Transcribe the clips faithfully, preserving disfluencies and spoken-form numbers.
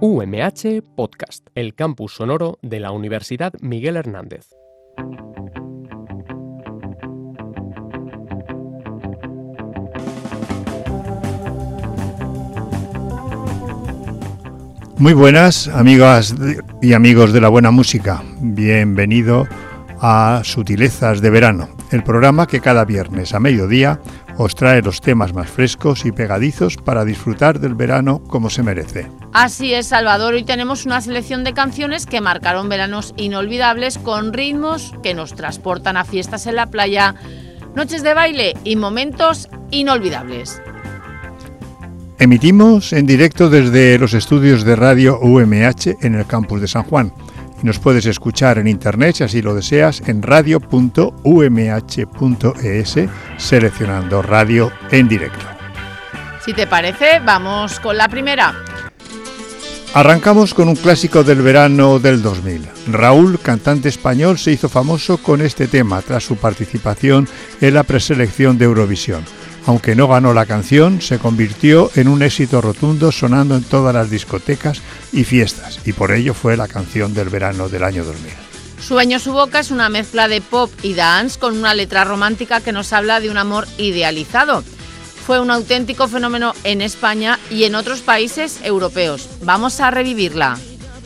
U M H Podcast, el campus sonoro de la Universidad Miguel Hernández. Muy buenas, amigas y amigos de la buena música. Bienvenido a Sutilezas de Verano, el programa que cada viernes a mediodía os trae los temas más frescos y pegadizos para disfrutar del verano como se merece. Así es, Salvador. Hoy tenemos una selección de canciones que marcaron veranos inolvidables con ritmos que nos transportan a fiestas en la playa, noches de baile y momentos inolvidables. Emitimos en directo desde los estudios de radio U M H en el campus de San Juan. Y nos puedes escuchar en internet, si así lo deseas, en radio punto u eme hache punto e ese, seleccionando radio en directo. Si te parece, vamos con la primera. Arrancamos con un clásico del verano del dos mil. Raúl, cantante español, se hizo famoso con este tema tras su participación en la preselección de Eurovisión. Aunque no ganó la canción, se convirtió en un éxito rotundo sonando en todas las discotecas y fiestas, y por ello fue la canción del verano del año dos mil. Sueño su boca es una mezcla de pop y dance con una letra romántica que nos habla de un amor idealizado. Fue un auténtico fenómeno en España y en otros países europeos. Vamos a revivirla.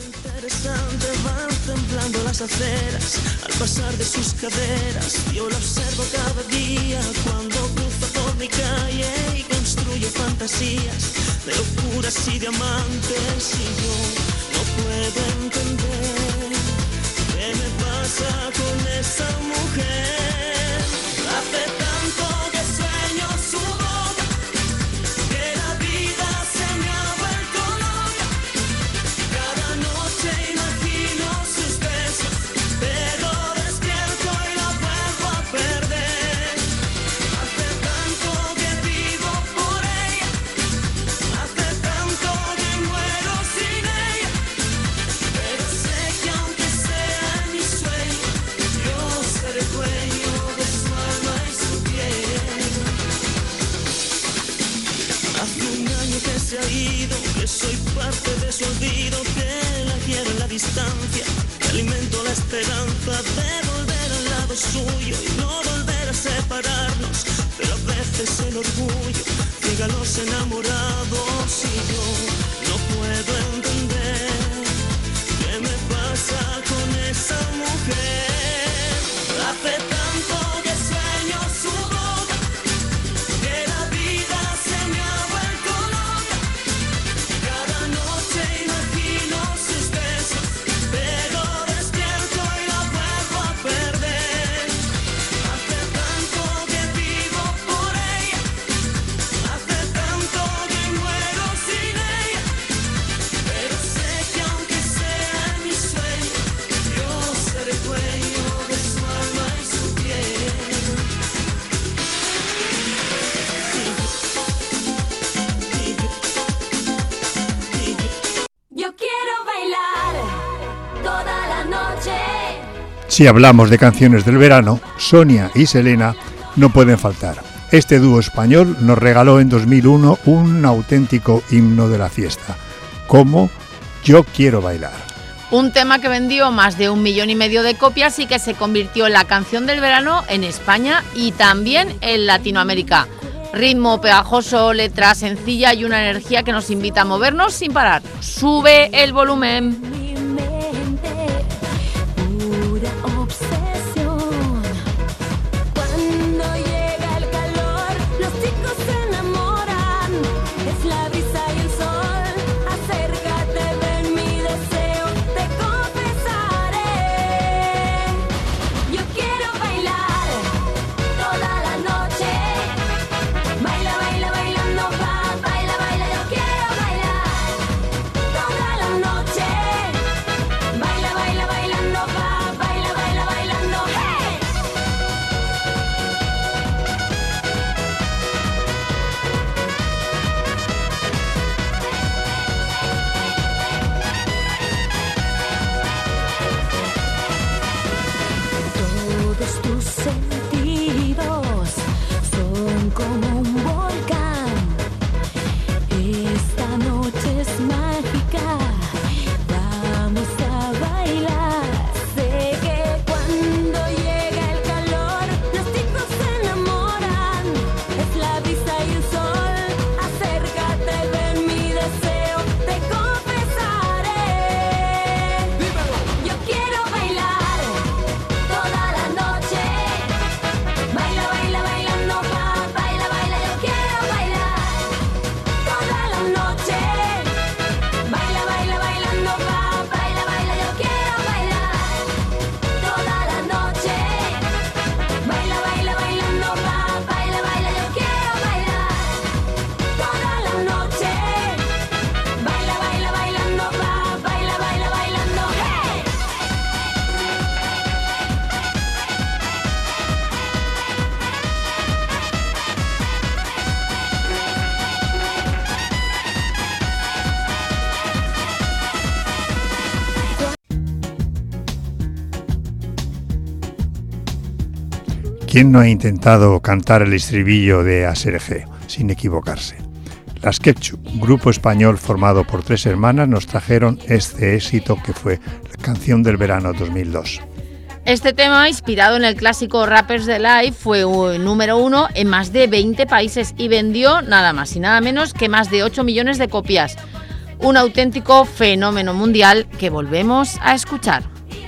Temblando las aceras al pasar de sus caderas, yo la observo cada día cuando cruza por mi calle y construye fantasías de locuras y diamantes, y yo no puedo entender qué me pasa con esa mujer. Hace tanto que sueño su boca, que la vida se me ha vuelto loca. Cada noche imagino sus besos, pero despierto y la vuelvo a perder. Hace tanto que vivo por ella, hace tanto que muero sin ella, pero sé que aunque sea en mi sueño, yo seré dueño de su alma y su piel. Hace un año que se ha ido, que soy parte de su olvido, que la quiero en la distancia, que alimento la esperanza de volver al lado suyo y no volver a separarnos, pero a veces el orgullo ciega a los enamorados y yo no puedo entender qué me pasa con esa mujer. Hace tanto que sueño su boca, que la vida se me ha vuelto loca. Cada noche imagino sus besos, pero despierto y la vuelvo a perder. Hace tanto que vivo por ella, hace tanto que muero sin ella, pero sé que aunque sea en mi sueño, yo seré dueño de su alma y su piel. Yo quiero bailar toda la noche. Si hablamos de canciones del verano, Sonia y Selena no pueden faltar. Este dúo español nos regaló en dos mil uno un auténtico himno de la fiesta, como Yo quiero bailar. Un tema que vendió más de un millón y medio de copias y que se convirtió en la canción del verano en España y también en Latinoamérica. Ritmo pegajoso, letra sencilla y una energía que nos invita a movernos sin parar. Sube el volumen. Mi mente, pura obsesión. Cuando llega el calor, los chicos se enamoran. Es la brisa y el sol. Acércate, ven mi deseo, te confesaré. Yo quiero bailar toda la noche. Baila, baila, bailando, va, baila, baila. Yo quiero bailar toda la noche. ¿Quién no ha intentado cantar el estribillo de Aserejé sin equivocarse? Las Ketchup, grupo español formado por tres hermanas, nos trajeron este éxito que fue la canción del verano dos mil dos. Este tema, inspirado en el clásico Rappers Delight, fue número uno en más de veinte países y vendió nada más y nada menos que más de ocho millones de copias. Un auténtico fenómeno mundial que volvemos a escuchar.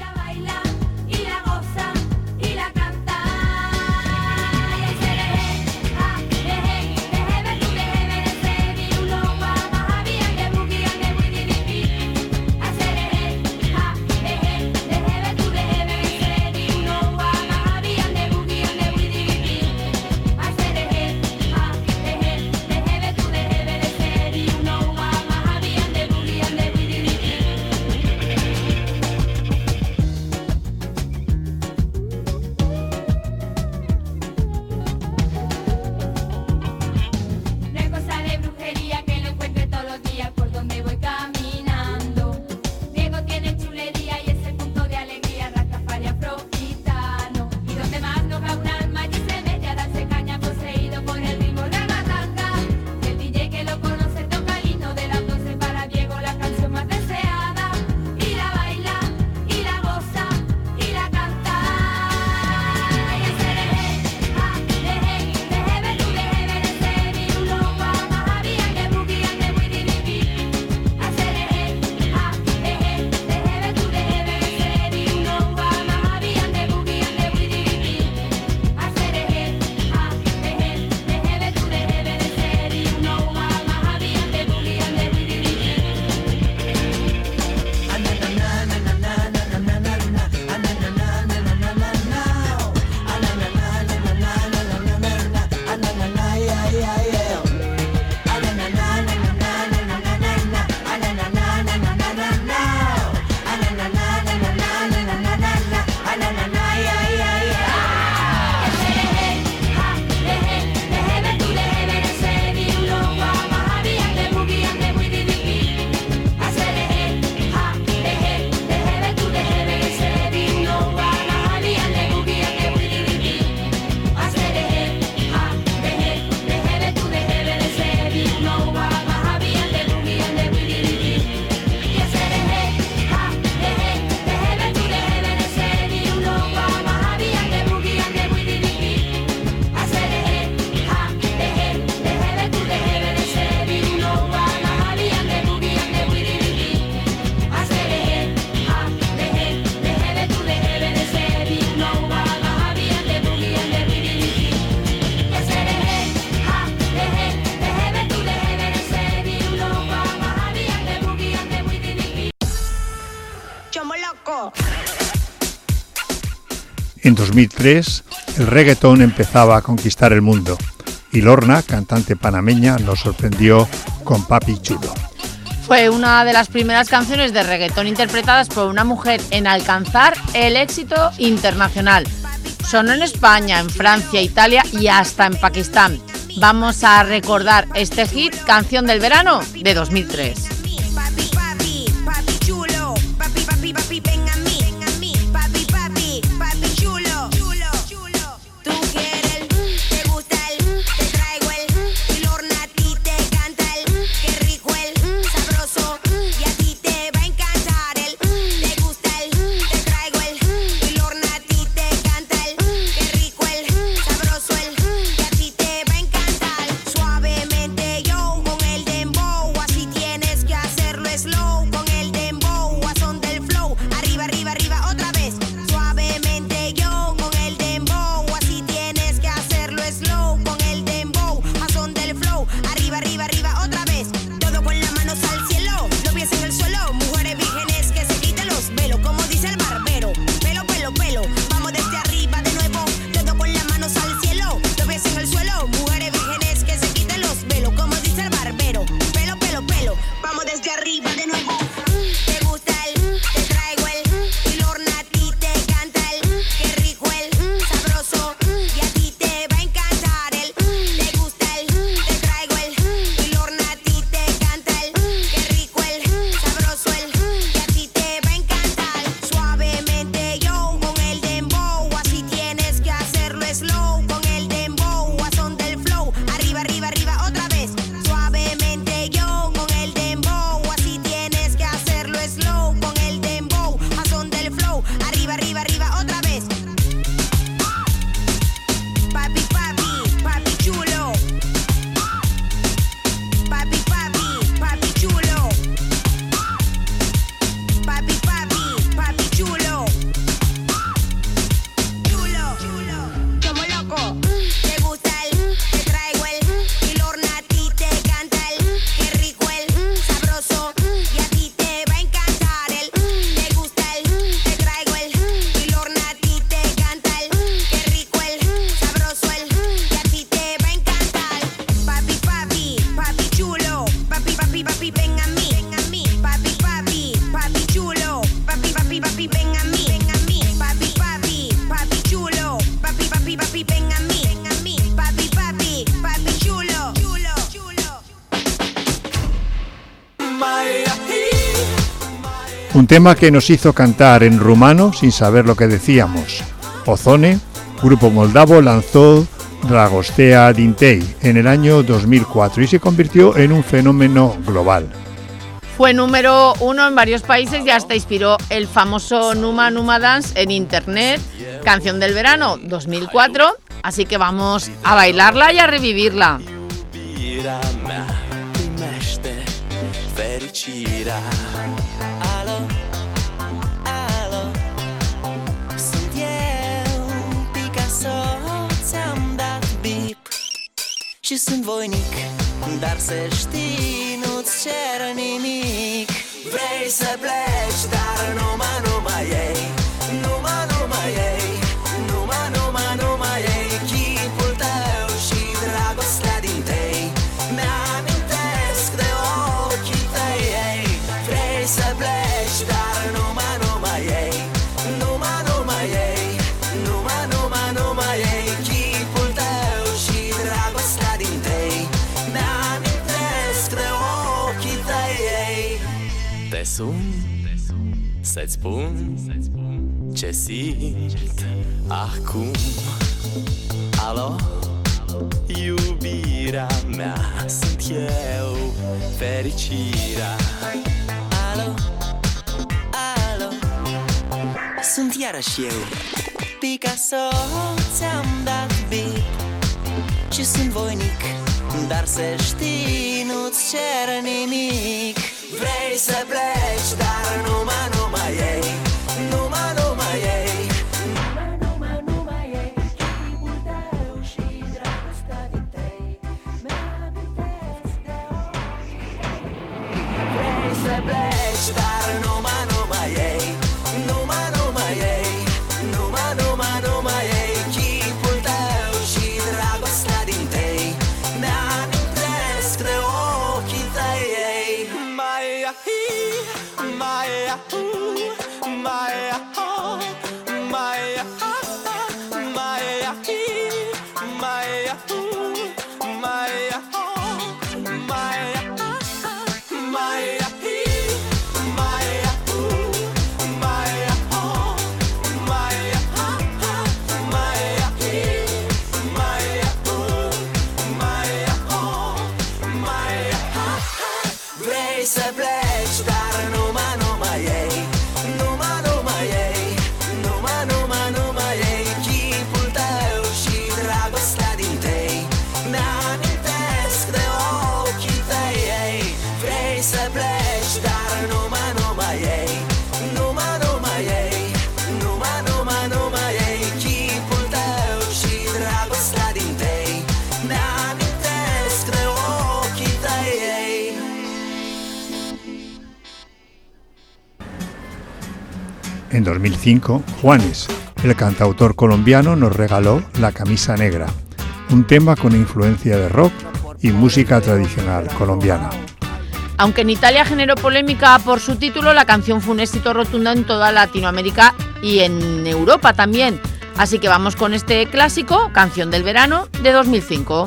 En dos mil tres, el reggaetón empezaba a conquistar el mundo y Lorna, cantante panameña, nos sorprendió con Papi Chulo. Fue una de las primeras canciones de reggaetón interpretadas por una mujer en alcanzar el éxito internacional. Sonó en España, en Francia, Italia y hasta en Pakistán. Vamos a recordar este hit, Canción del Verano, de dos mil tres. Slow Un tema que nos hizo cantar en rumano sin saber lo que decíamos. Ozone, grupo moldavo, lanzó Dragostea Dintei en el año dos mil cuatro y se convirtió en un fenómeno global. Fue número uno en varios países y hasta inspiró el famoso Numa Numa Dance en internet, canción del verano dos mil cuatro, así que vamos a bailarla y a revivirla. Și sunt voinic, dar să știi, nu-ți cer nimic. Vrei să pleci, dar numai, numai ei, numai, numai ei, numai, numai, numai ei, chipul tău și dragostea din tei. Mi-amintesc de ochii tăi ei. Vrei să pleci, dar numai, numai ei, numai, numai ei, numai, numai, numai ei, chipul tău și dragostea din tei. Mi-amintesc de ochii tăi ei. Te sun, să-ți spun ce simt acum. Alo, iubirea mea, sunt eu, fericirea. Alo, alo, sunt iarăși eu, Picasso, ți-am dat bip și sunt voinic, dar să știi, nu-ți cer nimic. Vrei să pleci, dar numai, numai ei, numai, numai ei, numai, numai, numai ei, chipul tău și dragostea din tei. Mi-amintesc de ochii tăi. Vrei să pleci, dar numai, numai ei, numai, numai ei, numai, numai, numai ei, chipul tău și dragostea din tei. Mi-amintesc de ochii tăi ei. Maya, Maya, Maya, Maya, Maya, Maya, Maya, Maya, Maya. Vrei să pleci, dar numai, numai ei, numai, numai ei, numai, numai, numai ei, chipul tău și dragostea din tei. Mi-amintesc de ochii tăi ei. Vrei să pleci, dar numai, numai ei, numai, numai ei, numai, numai, numai ei, chipul tău și dragostea din tei. Mi-amintesc de ochii tăi ei. En dos mil cinco, Juanes, el cantautor colombiano, nos regaló La camisa negra, un tema con influencia de rock y música tradicional colombiana. Aunque en Italia generó polémica por su título, la canción fue un éxito rotundo en toda Latinoamérica y en Europa también. Así que vamos con este clásico, Canción del verano, de dos mil cinco.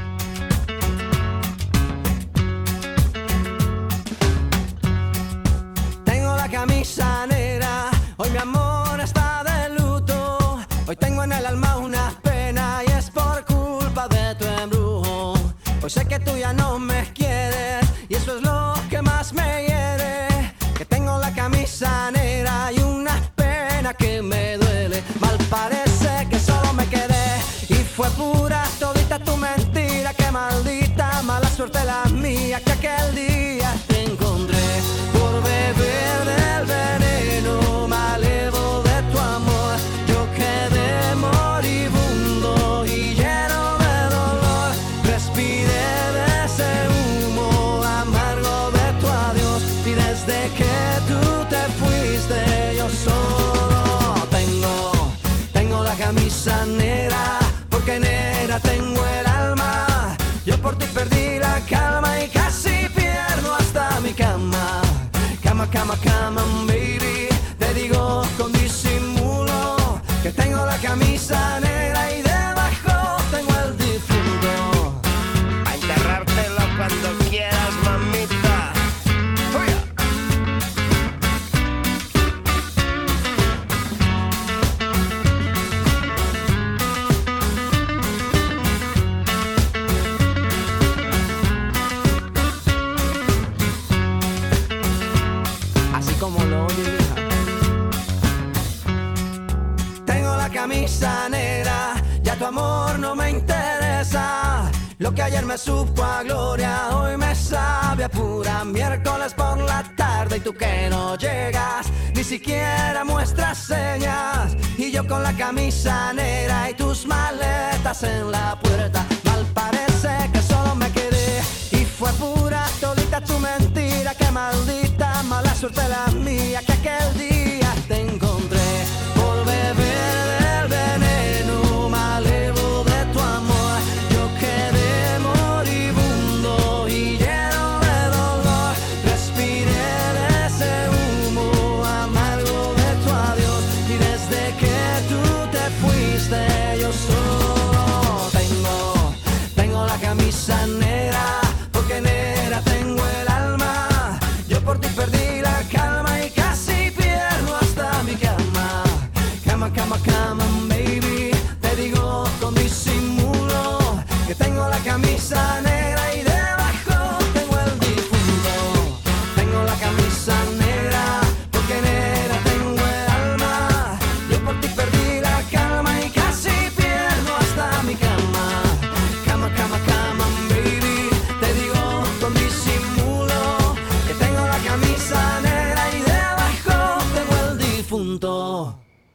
Tengo la camisa negra, hoy mi amor está de luto. Hoy tengo en el alma una pena y es por culpa de tu embrujo. Hoy sé que tú ya no me quieres y eso es lo que más me hiere. Que tengo la camisa negra y una pena que me duele. Mal parece que solo me quedé y fue pura todita tu mentira. Qué maldita mala suerte la mía que aquel día te encontré por beber del veneno malevo de tu amor. Yo quedé moribundo y lleno de dolor. Respiré de ese humo amargo de tu adiós y desde que tú te fuiste yo solo tengo, tengo la camisa negra porque negra tengo el alma. Yo por ti perdí la calma y casi pierdo hasta mi cama. Cama, cama, cama, baby. Te digo con disimulo que tengo la camisa negra y debajo tengo el difunto. A enterrártelo cuando quieras, mamita. ¡Fuera! Lo que ayer me supo a gloria, hoy me sabe a pura. Miércoles por la tarde y tú que no llegas, ni siquiera muestras señas. Y yo con la camisa negra y tus maletas en la puerta. Mal parece que solo me quedé y fue pura todita tu mentira. Qué maldita mala suerte la mía que aquel día te encontré por beber del veneno malevo de tu amor. Yo quedé moribundo y lleno de dolor. Respiré de ese humo amargo de tu adiós. Y desde que tú te fuiste yo solo tengo, tengo la camisa negra. Porque negra tengo el alma. Yo por ti perdí la calma y casi pierdo hasta mi cama. Cama, cama, cama, baby. Te digo con disimulo que tengo la camisa negra y debajo tengo el difunto. Tengo la camisa negra porque negra tengo el alma. Yo por ti perdí la calma y casi pierdo hasta mi cama. Cama, cama, cama, baby. Te digo con disimulo que tengo la camisa negra y debajo tengo el difunto.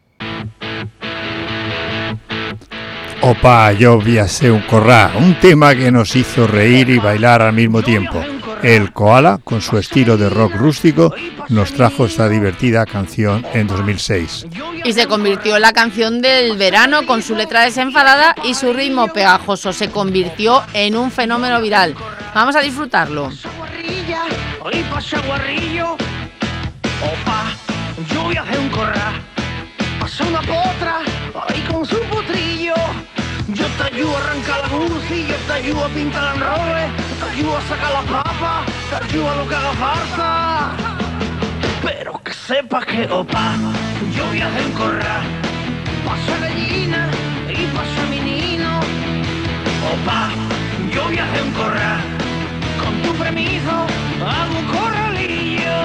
Opa, yo viajé un corrá, un tema que nos hizo reír y bailar al mismo tiempo. El Koala, con su estilo de rock rústico, nos trajo esta divertida canción en dos mil seis. Y se convirtió en la canción del verano con su letra desenfadada y su ritmo pegajoso. Se convirtió en un fenómeno viral. Vamos a disfrutarlo. Hoy pasa guarrillo, opa, yo voy a hacer un corral. Pasa una potra, ahí con su potrillo. Yo te ayudo a arrancar la cursi, yo te ayudo a pintar el roble, te ayudo a sacar la papa, te ayudo a lo que haga falta. Pero que sepas que, opa, yo voy a hacer un corral. Pasa gallina y pasa menino. Opa, yo voy a hacer un corral. Con tu permiso, hago un corralillo.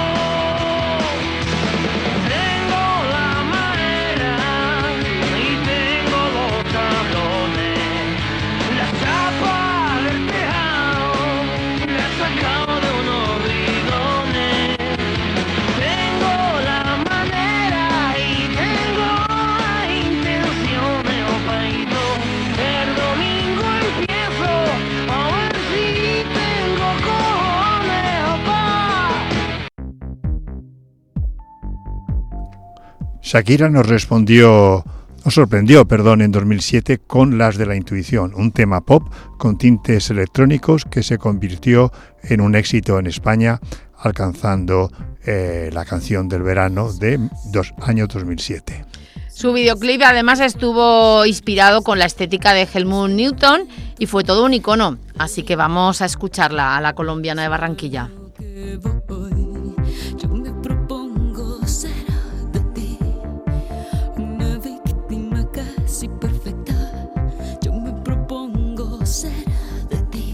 Tengo la madera y tengo los tablones. La chapa del tejado la he sacado de unos bidones. Tengo la manera y tengo las intenciones, opaito. El domingo empiezo a ver si tengo cojones, opa. Shakira nos respondió, nos sorprendió, perdón, en dos mil siete con Las de la Intuición, un tema pop con tintes electrónicos que se convirtió en un éxito en España, alcanzando eh, la canción del verano de dos, año dos mil siete. Su videoclip además estuvo inspirado con la estética de Helmut Newton y fue todo un icono. Así que vamos a escucharla, a la colombiana de Barranquilla. Yo me propongo ser de ti, una víctima casi perfecta. Yo me propongo ser de ti,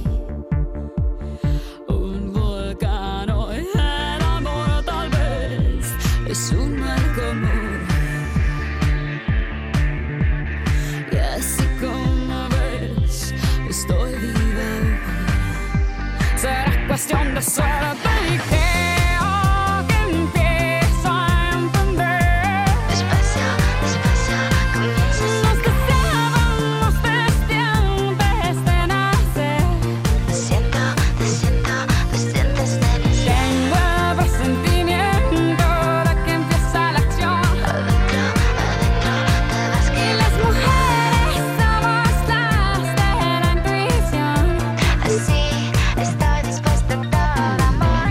un volcán enamorado tal vez es un mal común. Y así como ves, estoy viva. Será cuestión de suerte y creo que empiezo a entender. Despacio, despacio, comienzas. Nos deseábamos desde antes de nacer. Te siento, te siento, te sientes de mí. Tengo el presentimiento de que empieza la acción. Adentro, adentro, te vas que y las mujeres somos las de la intuición. Así estoy dispuesta a todo amor.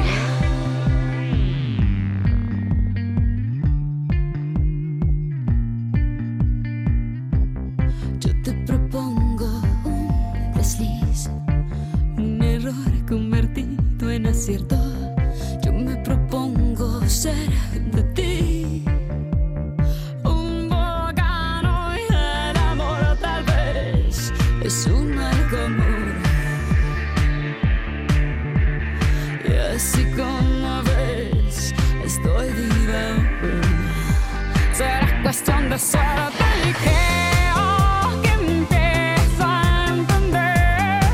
Yo te propongo un desliz, un error convertido en acierto. Yo me propongo ser de ti, un volcán y el amor tal vez es un mal común. Y así como ves, estoy viva. Será cuestión de suerte y creo que empiezo a entender.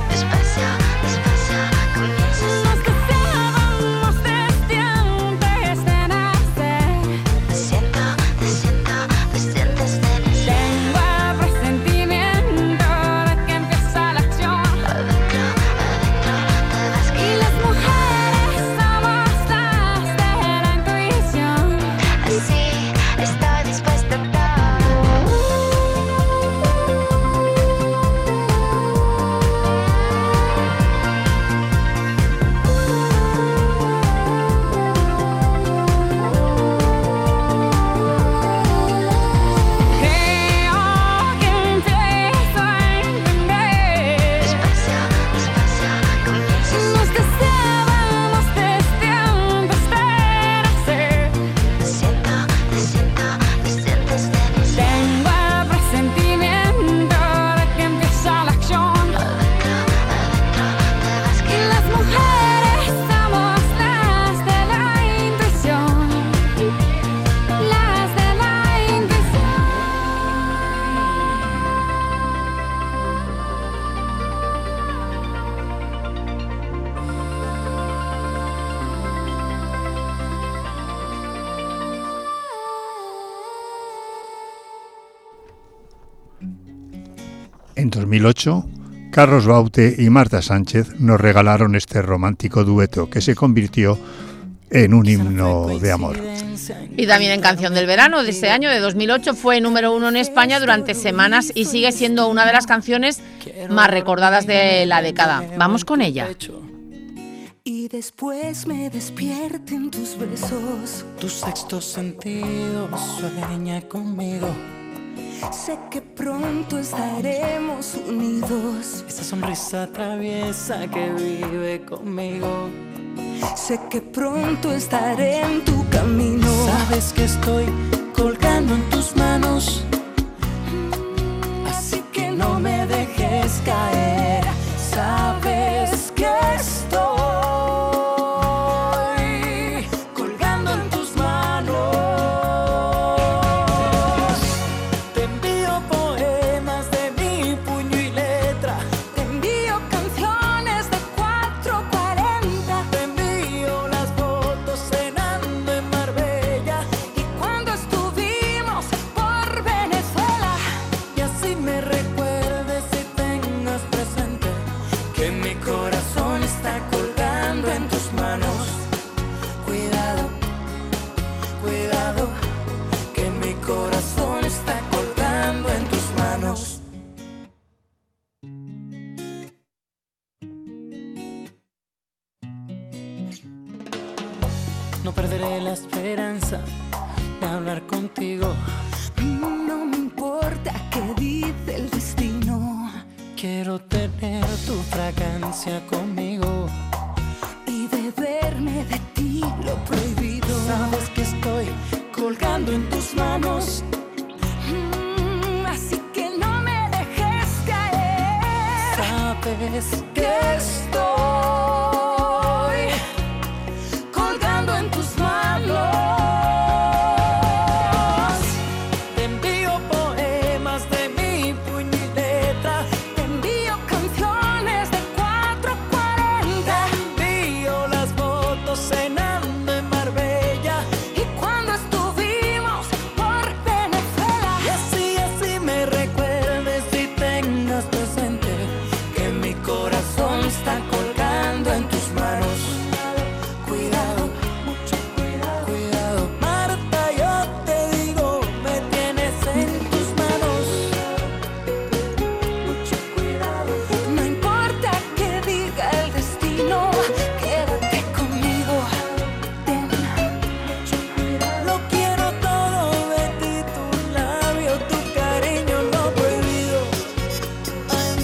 En dos mil ocho, Carlos Baute y Marta Sánchez nos regalaron este romántico dueto que se convirtió en un himno de amor. Y también en Canción del Verano de ese año, de dos mil ocho, fue número uno en España durante semanas y sigue siendo una de las canciones más recordadas de la década. Vamos con ella. Y después me despierten tus besos. Tu sexto sentido sueña conmigo. Sé que pronto estaremos unidos. Esa sonrisa traviesa que vive conmigo. Sé que pronto estaré en tu camino. Sabes que estoy colgando en tus manos, así que no me dejes caer. Sabes que estoy colgando en tus manos. te envío poemas de mi puño y letra. Te envío canciones de cuatro cuarenta. Te envío las fotos cenando en Marbella Y cuando estuvimos por Venezuela, y así me recuerdes y tengas presente que mi corazón está colgando en tus manos. cuidado, Cuidado, que mi corazón está colgando en tus manos. No perderé la esperanza de hablar contigo. no me importa qué dice el destino. Quiero tener tu fragancia conmigo. Y beberme de ti lo prohibido. Sabes que estoy colgando en tus manos. Mm, así que no me dejes caer. Sabes Que estoy colgando en tus manos. te envío poemas de mi puño y letra. Te envío canciones de cuatro cuarenta. Te envío las fotos cenando en Marbella. Y cuando estuvimos por Venezuela, Y así, así me recuerdes y tengas presente que mi corazón está colgando en tus manos. cuidado, mucho cuidado. Cuidado, Marta, yo te digo, me tienes en tus manos. Mucho cuidado. No importa que diga el destino, quédate conmigo. Ten mucho cuidado. Lo quiero todo de ti, tu labio, tu cariño no prohibido. Ay.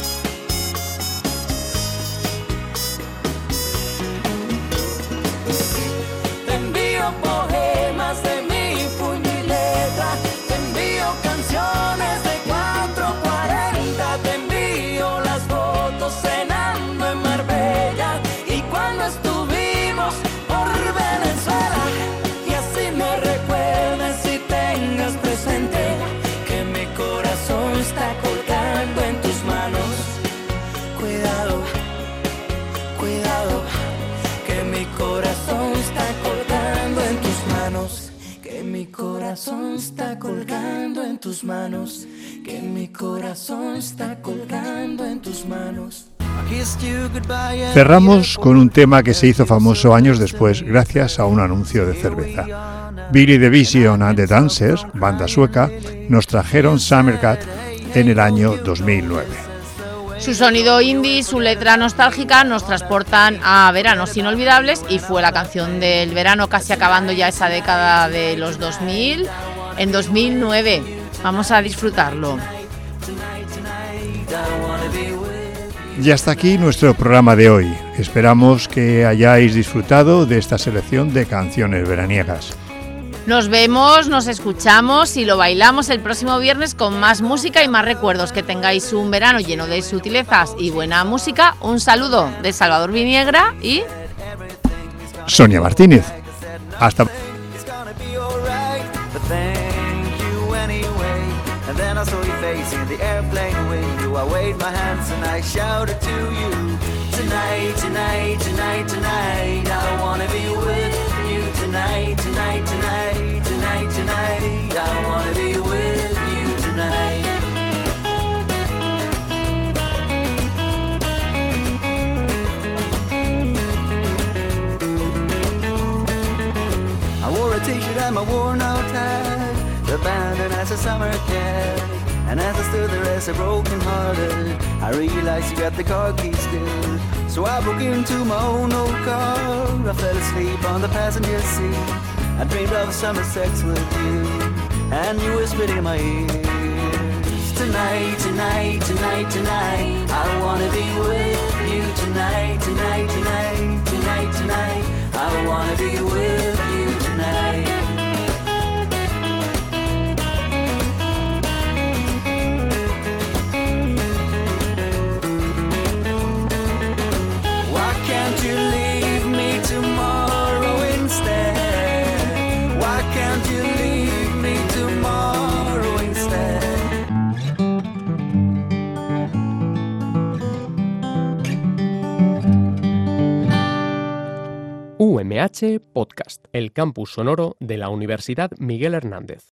Te envío poemas de mi puño y letra. Te envío canciones de cuatro cuarenta. Te envío las fotos cenando en Marbella. Y cuando estuvimos por Venezuela. Y así me recuerdes y tengas presente que mi corazón está colgando en tus manos. Cuidado, cuidado, que mi corazón está colgando en tus manos. Que mi corazón está colgando en tus manos. Que mi corazón está colgando en tus manos. Cerramos con un tema que se hizo famoso años después gracias a un anuncio de cerveza. Billy the Vision and the Dancers, banda sueca, nos trajeron Summer Cat en el año dos mil nueve. Su sonido indie y su letra nostálgica nos transportan a veranos inolvidables y fue la canción del verano, casi acabando ya esa década de los dos mil, en dos mil nueve. Vamos a disfrutarlo. Y hasta aquí nuestro programa de hoy. Esperamos que hayáis disfrutado de esta selección de canciones veraniegas. Nos vemos, nos escuchamos y lo bailamos el próximo viernes con más música y más recuerdos. Que tengáis un verano lleno de sutilezas y buena música. Un saludo de Salvador Viniegra y Sonia Martínez. Hasta And then I saw your face in the airplane window. I waved my hands and I shouted to you. Tonight, tonight, tonight, tonight, I wanna be with you. Tonight, tonight, tonight, tonight, tonight, I wanna be with you tonight. t-shirt and my worn out hat, abandoned as a summer cat. And as I stood there as a broken hearted, I realized you got the car keys still. So I broke into my own old car. I fell asleep on the passenger seat. I dreamed of summer sex with you, and you whispered in my ear. Tonight, tonight, tonight, tonight, I wanna be with you tonight, tonight, tonight, tonight, tonight, I wanna be with you tonight. Why can't you leave me tomorrow instead? Why can't you leave me tomorrow instead? U M H Podcast, el campus sonoro de la Universidad Miguel Hernández.